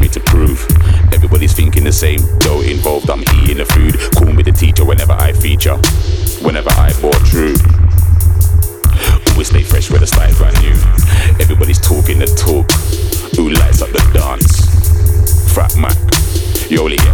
something to prove. Everybody's thinking the same, though involved I'm eating the food. Call me the teacher whenever I feature, whenever I bore true. Always stay fresh where the style's brand new. Everybody's talking the talk. Who lights up the dance? Frat Mac, Yoli